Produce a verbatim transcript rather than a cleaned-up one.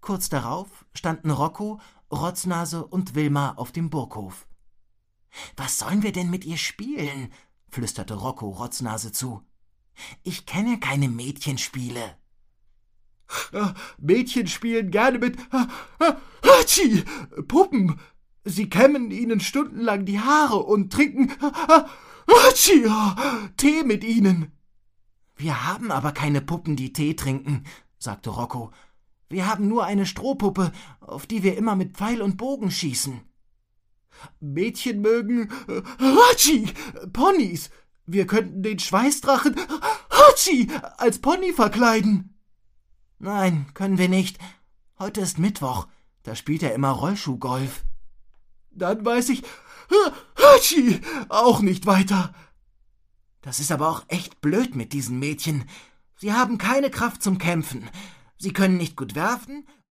Kurz darauf standen Rocco, Rotznase und Wilma auf dem Burghof. »Was sollen wir denn mit ihr spielen?« flüsterte Rocco Rotznase zu. »Ich kenne keine Mädchenspiele.« Äh, Mädchen spielen gerne mit äh, äh, Hatschi, Puppen. Sie kämmen ihnen stundenlang die Haare und trinken äh, Hatschi, Tee mit ihnen.« »Wir haben aber keine Puppen, die Tee trinken«, sagte Rocco. »Wir haben nur eine Strohpuppe, auf die wir immer mit Pfeil und Bogen schießen.« »Mädchen mögen äh, Hatschi, Ponys. Wir könnten den Schweißdrachen Hatschi als Pony verkleiden.« »Nein, können wir nicht. Heute ist Mittwoch, da spielt er immer Rollschuhgolf.« »Dann weiß ich Hatschi auch nicht weiter.« »Das ist aber auch echt blöd mit diesen Mädchen. Sie haben keine Kraft zum Kämpfen. Sie können nicht gut werfen